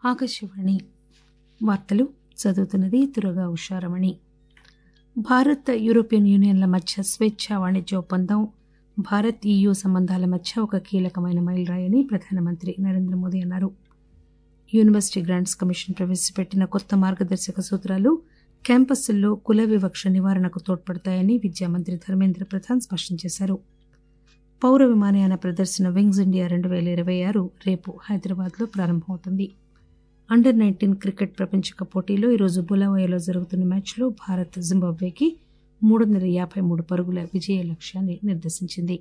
ఆకాశవాణి వార్తలు చదువుతున్నది దుర్గా ఉషారమణి. భారత్ యూరోపియన్ యూనియన్ల మధ్య స్వేచ్ఛా వాణిజ్య ఒప్పందం భారత్ EU సంబంధాల మధ్య ఒక కీలకమైన మైలురాయని ప్రధానమంత్రి నరేంద్ర మోదీ అన్నారు. యూనివర్సిటీ గ్రాంట్స్ కమిషన్ ప్రవేశపెట్టిన కొత్త మార్గదర్శక సూత్రాలు క్యాంపస్ల్లో కుల వివక్ష నివారణకు తోడ్పడతాయని విద్యామంత్రి ధర్మేంద్ర ప్రధాన్ స్పష్టం చేశారు. పౌర విమానయాన ప్రదర్శన వింగ్స్ ఇండియా 2026 రేపు హైదరాబాద్లో ప్రారంభమవుతుంది. అండర్-19 క్రికెట్ ప్రపంచ కప్ పోటీలో ఈరోజు బులావాయోలో జరుగుతున్న మ్యాచ్లో భారత్ జింబాబ్వేకి 353 పరుగుల విజయ లక్ష్యాన్ని నిర్దేశించింది.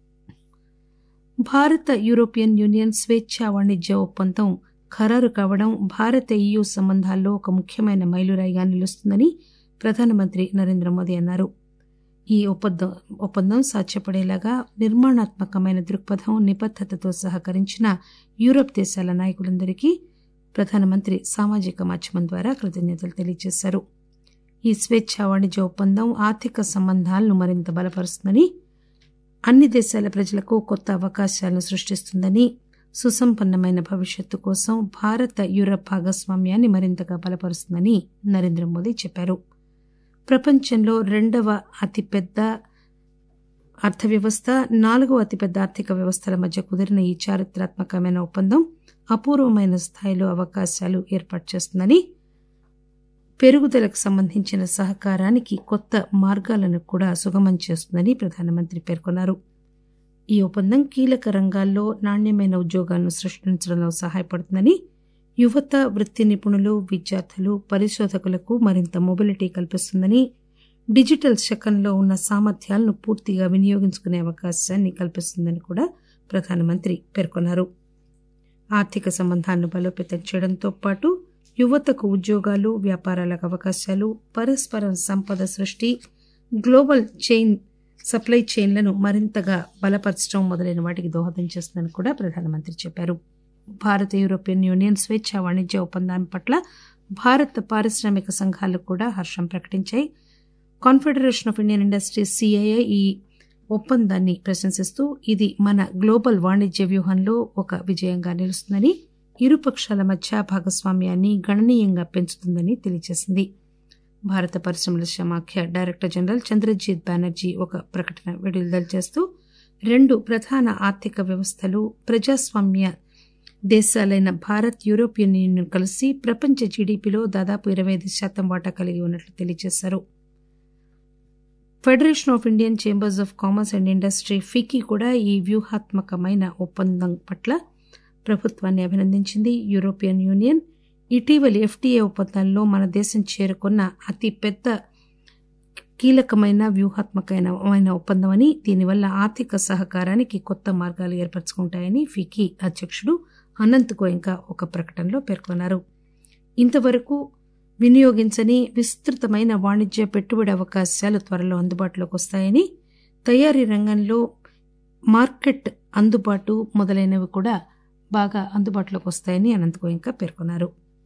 భారత యూరోపియన్ యూనియన్ స్వేచ్ఛా వాణిజ్య ఒప్పందం ఖరారు కావడం భారత EU సంబంధాల్లో ఒక ముఖ్యమైన మైలురాయిగా నిలుస్తుందని ప్రధానమంత్రి నరేంద్ర మోదీ అన్నారు. ఈ ఒప్పందం సాధ్యపడేలాగా నిర్మాణాత్మకమైన దృక్పథం, నిబద్దతతో సహకరించిన యూరప్ దేశాల నాయకులందరికీ ప్రధానమంత్రి సామాజిక మాధ్యమం ద్వారా కృతజ్ఞతలు తెలియజేశారు. ఈ స్వేచ్ఛా వాణిజ్య ఒప్పందం ఆర్థిక సంబంధాలను మరింత బలపరుస్తుందని, అన్ని దేశాల ప్రజలకు కొత్త అవకాశాలను సృష్టిస్తుందని, సుసంపన్నమైన భవిష్యత్తు కోసం భారత యూరప్ భాగస్వామ్యాన్ని మరింతగా బలపరుస్తుందని నరేంద్ర మోదీ చెప్పారు. ప్రపంచంలో 2వ అతిపెద్ద అర్థవ్యవస్థ, 4వ అతిపెద్ద ఆర్థిక వ్యవస్థల మధ్య కుదిరిన ఈ చారిత్రాత్మకమైన ఒప్పందం అపూర్వమైన స్థాయిలో అవకాశాలు ఏర్పాటు చేస్తుందని, పెరుగుదలకు సంబంధించిన సహకారానికి కొత్త మార్గాలను కూడా సుగమం చేస్తుందని ప్రధానమంత్రి పేర్కొన్నారు. ఈ ఒప్పందం కీలక రంగాల్లో నాణ్యమైన ఉద్యోగాలను సృష్టించడంలో సహాయపడుతుందని, యువత, వృత్తి నిపుణులు, విద్యార్థులు, పరిశోధకులకు మరింత మొబిలిటీ కల్పిస్తుందని, డిజిటల్ శకంలో ఉన్న సామర్థ్యాలను పూర్తిగా వినియోగించుకునే అవకాశాన్ని కల్పిస్తుందని కూడా ప్రధానమంత్రి పేర్కొన్నారు. ఆర్థిక సంబంధాలను బలోపేతం చేయడంతో పాటు యువతకు ఉద్యోగాలు, వ్యాపారాలకు అవకాశాలు, పరస్పరం సంపద సృష్టి, గ్లోబల్ సప్లై చైన్లను మరింతగా బలపరచడం మొదలైన వాటికి దోహదం చేస్తుందని కూడా ప్రధానమంత్రి చెప్పారు. భారత యూరోపియన్ యూనియన్ స్వేచ్ఛా వాణిజ్య ఒప్పందం పట్ల భారత పారిశ్రామిక సంఘాలు కూడా హర్షం ప్రకటించాయి. Confederation of Indian Industries CII ఈ ఒప్పందాన్ని ప్రశంసిస్తూ ఇది మన గ్లోబల్ వాణిజ్య వ్యూహంలో ఒక విజయంగా నిలుస్తుందని, ఇరుపక్షాల మధ్య భాగస్వామ్యాన్ని గణనీయంగా పెంచుతుందని తెలియజేసింది. భారత పరిశ్రమల సమాఖ్య డైరెక్టర్ జనరల్ చంద్రజిత్ బెనర్జీ ఒక ప్రకటన విడుదల చేస్తూ 2 ప్రధాన ఆర్థిక వ్యవస్థలు, ప్రజాస్వామ్య దేశాలైన భారత్, యూరోపియన్ యూనియన్ కలిసి ప్రపంచ జీడీపీలో దాదాపు 25% వాటా కలిగి ఉన్నట్లు తెలియజేశారు. Federation of Indian Chambers of Commerce and Industry FICCI కూడా ఈ వ్యూహాత్మకమైన ఒప్పందం పట్ల ప్రభుత్వాన్ని అభినందించింది. యూరోపియన్ యూనియన్ ఇటీవలి FTA ఒప్పందంలో మన దేశం చేరుకున్న అతిపెద్ద కీలకమైన వ్యూహాత్మకమైన ఒప్పందమని, దీనివల్ల ఆర్థిక సహకారానికి కొత్త మార్గాలు ఏర్పరచుకుంటాయని ఫికీ అధ్యక్షుడు అనంత్ గోయంకా ఒక ప్రకటనలో పేర్కొన్నారు. ఇంతవరకు వినియోగించని విస్తృతమైన వాణిజ్య పెట్టుబడి అవకాశాలు త్వరలో అందుబాటులోకి వస్తాయని, తయారీ రంగంలో మార్కెట్ అందుబాటు మొదలైనవి కూడా బాగా అందుబాటులోకి వస్తాయని అనంత్ గోయంకా పేర్కొన్నారు.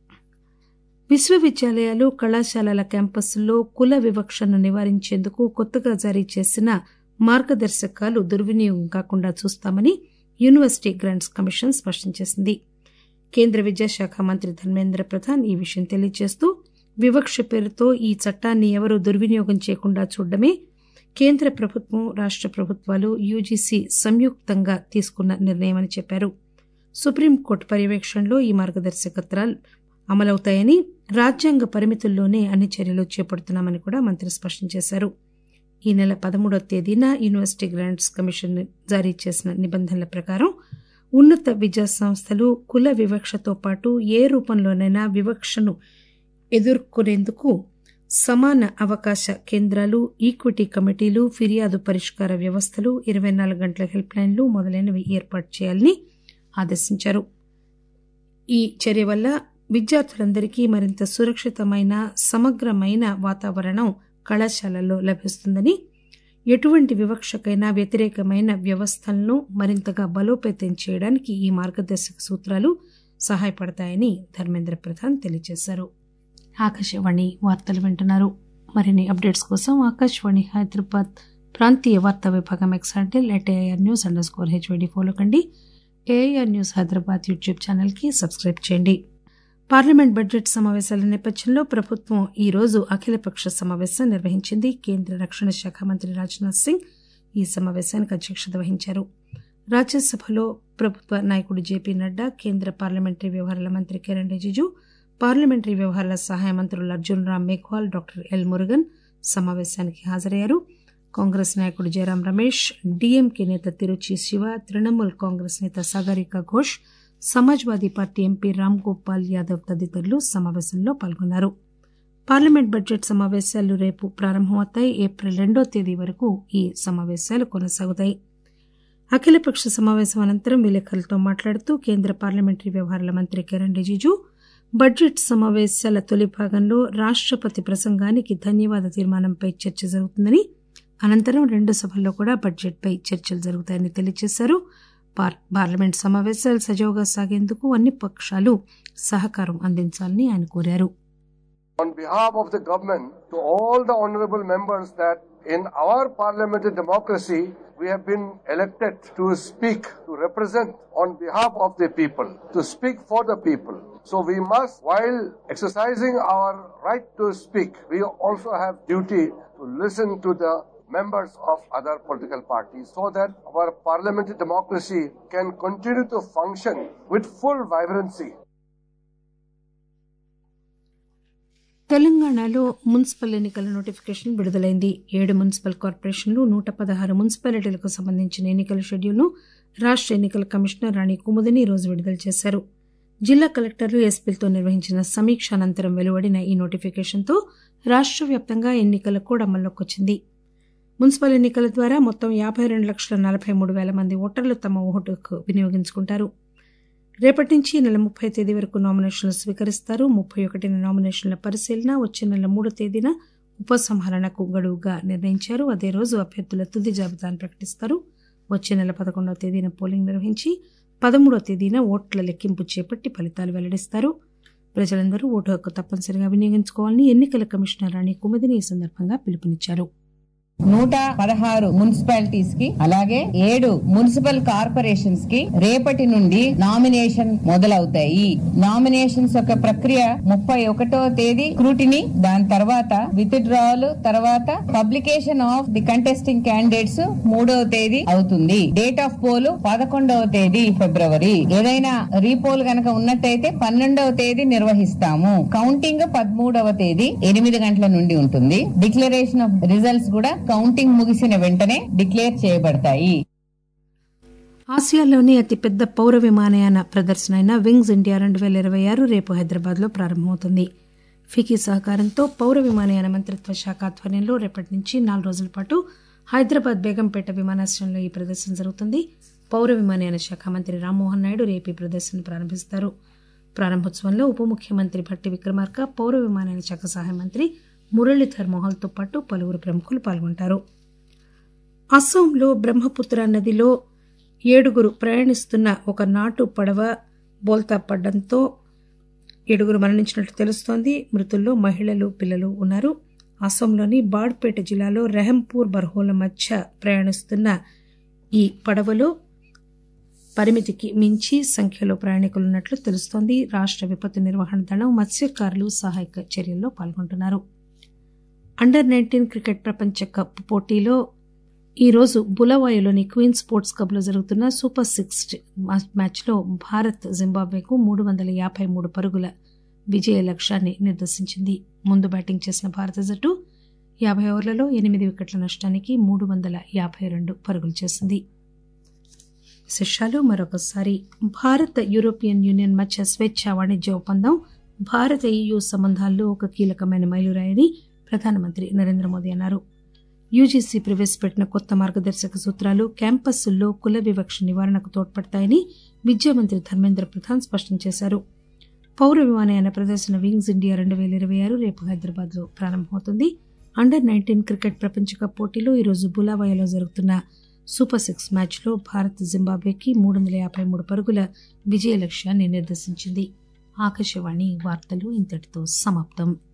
విశ్వవిద్యాలయాలు, కళాశాలల క్యాంపస్ల్లో కుల వివక్షను నివారించేందుకు కొత్తగా జారీ చేసిన మార్గదర్శకాలు దుర్వినియోగం కాకుండా చూస్తామని యూనివర్సిటీ గ్రాంట్స్ కమిషన్ స్పష్టం చేసింది. కేంద్ర విద్యాశాఖ మంత్రి ధర్మేంద్ర ప్రధాన్ ఈ విషయం తెలియజేస్తూ, వివక్ష పేరుతో ఈ చట్టాన్ని ఎవరూ దుర్వినియోగం చేయకుండా చూడడమే కేంద్ర ప్రభుత్వం, రాష్ట ప్రభుత్వాలు, UGC సంయుక్తంగా తీసుకున్న నిర్ణయమని చెప్పారు. సుప్రీంకోర్టు పర్యవేక్షణలో ఈ మార్గదర్శకత్రాలు అమలవుతాయని, రాజ్యాంగ పరిమితుల్లోనే అన్ని చర్యలు చేపడుతున్నామని కూడా మంత్రి స్పష్టం చేశారు. ఈ నెల 13వ తేదీన యూనివర్సిటీ గ్రాంట్స్ కమిషన్ జారీ చేసిన నిబంధనల ప్రకారం ఉన్నత విద్యా సంస్థలు కుల వివక్షతో పాటు ఏ రూపంలోనైనా వివక్షను ఎదుర్కొనేందుకు సమాన అవకాశ కేంద్రాలు, ఈక్విటీ కమిటీలు, ఫిర్యాదు పరిష్కార వ్యవస్థలు, 24 గంటల హెల్ప్ లైన్లు మొదలైనవి ఏర్పాటు చేయాలని ఆదేశించారు. ఈ చర్య వల్ల విద్యార్థులందరికీ మరింత సురక్షితమైన, సమగ్రమైన వాతావరణం కళాశాలల్లో లభిస్తుందని, ఎటువంటి వివక్షకైనా వ్యతిరేకమైన వ్యవస్థలను మరింతగా బలోపేతం చేయడానికి ఈ మార్గదర్శక సూత్రాలు సహాయపడతాయని ధర్మేంద్ర ప్రధాన్ తెలియజేశారు. ఆకాశవాణి వార్తలు వింటున్నారు. మరిన్ని అప్డేట్స్ కోసం ఆకాశవాణి హైదరాబాద్ ప్రాంతీయ వార్తా విభాగం X హ్యాండిల్ @AIRnews_HYD ఫాలో కండి. AIR న్యూస్ హైదరాబాద్ యూట్యూబ్ ఛానల్కి సబ్స్క్రైబ్ చేయండి. పార్లమెంట్ బడ్జెట్ సమావేశాల నేపథ్యంలో ప్రభుత్వం ఈ రోజు అఖిలపక్ష సమావేశం నిర్వహించింది. కేంద్ర రక్షణ శాఖ మంత్రి రాజ్నాథ్ సింగ్ ఈ సమావేశానికి అధ్యక్షత వహించారు. రాజ్యసభలో ప్రభుత్వ నాయకుడు జేపీ నడ్డా, కేంద్ర పార్లమెంటరీ వ్యవహారాల మంత్రి కిరణ్ రిజిజు, పార్లమెంటరీ వ్యవహారాల సహాయ మంత్రులు అర్జున్ రామ్ మేఘ్వాల్, డాక్టర్ ఎల్ మురుగన్ సమావేశానికి హాజరయ్యారు. కాంగ్రెస్ నాయకుడు జయరాం రమేష్, డీఎంకే నేత తిరుచి శివ, తృణమూల్ కాంగ్రెస్ నేత సాగరికా ఘోష్, సమాజ్వాదీ పార్టీ ఎంపీ రామ్ గోపాల్ యాదవ్ తదితరులు సమావేశంలో పాల్గొన్నారు. పార్లమెంట్ బడ్జెట్ సమావేశాలు రేపు ప్రారంభమవుతాయి. ఏప్రిల్ 2వ తేదీ వరకు ఈ సమావేశాలు కొనసాగుతాయి. అఖిలపక్ష సమావేశం అనంతరం విలేకరులతో మాట్లాడుతూ కేంద్ర పార్లమెంటరీ వ్యవహారాల మంత్రి కిరణ్ రిజిజు బడ్జెట్ సమావేశాల తొలి భాగంలో రాష్టపతి ప్రసంగానికి ధన్యవాద తీర్మానంపై చర్చ జరుగుతుందని, అనంతరం 2 సభల్లో కూడా బడ్జెట్పై చర్చలు జరుగుతాయని తెలియజేశారు. పార్లమెంట్ సమావేశాలు సజావుగా సాగేందుకు అన్ని పక్షాలు సహకారం అందించాలని ఆయన కోరారు. On behalf of the government, to all the honorable members, that in our parliamentary democracy, we have been elected to speak, to represent on behalf of the people, to speak for the people. So we must, while exercising our right to speak, we also have duty to listen to the members of other political parties so that our parliamentary democracy can continue to function with full vibrancy. తెలంగాణలో municipal ఎన్నికల notification విడుదలైంది. 7 municipal కార్పొరేషన్లు, 116 మున్సిపాలిటీలకు సంబంధించిన ఎన్నికల షెడ్యూల్ను రాష్ట ఎన్నికల commissioner రాణి కుముదిని ఈ రోజు విడుదల చేశారు. జిల్లా కలెక్టర్లు, ఎస్పీలతో నిర్వహించిన సమీక్ష అనంతరం వెలువడిన ఈ నోటిఫికేషన్తో రాష్ట వ్యాప్తంగా ఎన్నికల కోడ్ అమల్లోకి వచ్చింది. మున్సిపల్ ఎన్నికల ద్వారా మొత్తం 52,43,000 మంది ఓటర్లు తమ ఓటుకు వినియోగించుకుంటారు. రేపటి నుంచి ఈ నెల 30 తేదీ వరకు నామినేషన్లు స్వీకరిస్తారు. 31న నామినేషన్ల పరిశీలన, వచ్చే నెల 3 తేదీన ఉపసంహరణకు గడువుగా నిర్ణయించారు. అదే రోజు అభ్యర్థుల తుది జాబితాను ప్రకటిస్తారు. వచ్చే నెల 11వ తేదీన పోలింగ్ నిర్వహించి 13వ తేదీన ఓట్ల లెక్కింపు చేపట్టి ఫలితాలు వెల్లడిస్తారు. ప్రజలందరూ ఓటు హక్కు తప్పనిసరిగా వినియోగించుకోవాలని ఎన్నికల కమిషనర్ రాణి కుముదిని ఈ సందర్భంగా పిలుపునిచ్చారు. 116 మున్సిపాలిటీస్ కి అలాగే 7 మున్సిపల్ కార్పొరేషన్స్ కి రేపటి నుండి నామినేషన్ మొదలవుతాయి. నామినేషన్స్ యొక్క ప్రక్రియ 31వ తేదీ స్క్రూటినీ, దాని తర్వాత విత్ డ్రావల్, తర్వాత publication of the contesting candidates 3వ తేదీ అవుతుంది. డేట్ ఆఫ్ పోల్ 11వ తేదీ ఫిబ్రవరి. ఏదైనా రీపోల్ గనక ఉన్నట్టయితే 12వ తేదీ నిర్వహిస్తాము. కౌంటింగ్ 13వ తేదీ 8 గంటల నుండి ఉంటుంది. డిక్లరేషన్ ఆఫ్ రిజల్ట్స్ కూడా కౌంటింగ్ ముగిసిన వెంటనే డిక్లేర్ చేయబడతాయి. ఆసియాలోని అతిపెద్ద పౌర విమానయాన ప్రదర్శన అయిన వింగ్స్ ఇండియా 2026 రేపు హైదరాబాద్ లో ప్రారంభమవుతుంది. ఫికీ సహకారంతో పౌర విమానయాన మంత్రిత్వ శాఖ ఆధ్వర్యంలో రేపటి నుంచి 4 రోజుల పాటు హైదరాబాద్ బేగంపేట విమానాశ్రయంలో ఈ ప్రదర్శన జరుగుతుంది. పౌర విమానయాన శాఖ మంత్రి రామ్మోహన్ నాయుడు రేపు ఈ ప్రదర్శన ప్రారంభిస్తారు. ప్రారంభోత్సవంలో ఉప ముఖ్యమంత్రి భట్టి విక్రమార్క, పౌర విమానయాన శాఖ సహాయ మంత్రి మురళీధర్ మోహల్తో పాటు పలువురు ప్రముఖులు పాల్గొంటారు. అస్సాంలో బ్రహ్మపుత్ర నదిలో 7 ప్రయాణిస్తున్న ఒక నాటు పడవ బోల్తా పడడంతో 7 మరణించినట్లు తెలుస్తోంది. మృతుల్లో మహిళలు, పిల్లలు ఉన్నారు. అస్సాంలోని బాడ్పేట జిల్లాలో రెహంపూర్ బర్హోల మధ్య ప్రయాణిస్తున్న ఈ పడవలో పరిమితికి మించి సంఖ్యలో ప్రయాణికులున్నట్లు తెలుస్తోంది. రాష్ట విపత్తు నిర్వహణ దళం, మత్స్యకారులు సహాయక చర్యల్లో పాల్గొంటున్నారు. అండర్-19 క్రికెట్ ప్రపంచ కప్ పోటీలో ఈ రోజు బులవాయులోని క్వీన్ స్పోర్ట్స్ క్లబ్లో జరుగుతున్న సూపర్ 6 మ్యాచ్లో భారత్ జింబాబ్వేకు 353 పరుగుల విజయ లక్ష్యాన్ని నిర్దేశించింది. ముందు బ్యాటింగ్ చేసిన భారత జట్టు 50 ఓవర్లలో 8 వికెట్ల నష్టానికి 352 పరుగులు చేసింది. విశేషాలు మరొకసారి. భారత్ యూరోపియన్ యూనియన్ మధ్య స్వేచ్ఛా వాణిజ్య ఒప్పందం భారత EU సంబంధాల్లో ఒక కీలకమైన మైలురాయని ప్రధానమంత్రి నరేంద్ర మోదీ అన్నారు. యూజీసీ ప్రవేశపెట్టిన కొత్త మార్గదర్శక సూత్రాలు క్యాంపస్సుల్లో కుల వివక్ష నివారణకు తోడ్పడతాయని విద్యా మంత్రి ధర్మేంద్ర ప్రధాన్ స్పష్టం చేశారు. పౌర విమానయాన ప్రదర్శన వింగ్స్ ఇండియా 2026 రేపు హైదరాబాద్ లో ప్రారంభమవుతుంది. అండర్-19 క్రికెట్ ప్రపంచ కప్ పోటీలో ఈరోజు బులావాయలో జరుగుతున్న సూపర్ 6 మ్యాచ్లో భారత్ జింబాబ్వేకి 353 పరుగుల విజయ లక్ష్యాన్ని నిర్దేశించింది. ఆకాశవాణి వార్తలు ఇంతటితో సమాప్తం.